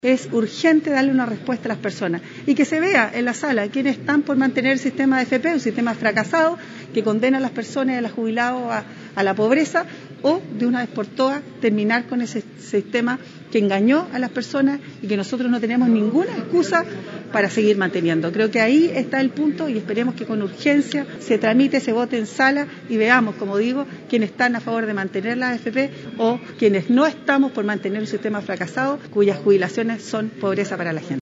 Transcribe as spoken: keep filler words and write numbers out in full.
Es urgente darle una respuesta a las personas y que se vea en la sala quienes están por mantener el sistema de A F P, un sistema fracasado que condena a las personas y a los jubilados a, a la pobreza, o de una vez por todas terminar con ese sistema que engañó a las personas y que nosotros no tenemos ninguna excusa para seguir manteniendo. Creo que ahí está el punto y esperemos que con urgencia se tramite, se vote en sala y veamos, como digo, quienes están a favor de mantener la A F P o quienes no estamos por mantener un sistema fracasado cuyas jubilaciones son pobreza para la gente.